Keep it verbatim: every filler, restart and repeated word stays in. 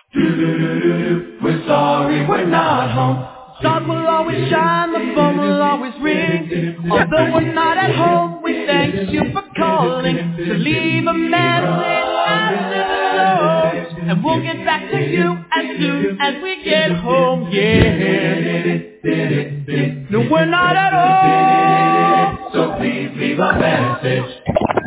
Do-do-do-do-do. We're sorry we're not home. Sun will always shine, the phone will always ring. Although we're not at home, we thank you for calling. So leave a message after the tone, and we'll get back to you as soon as we get home. Yeah. No, we're not at home. So please leave a message.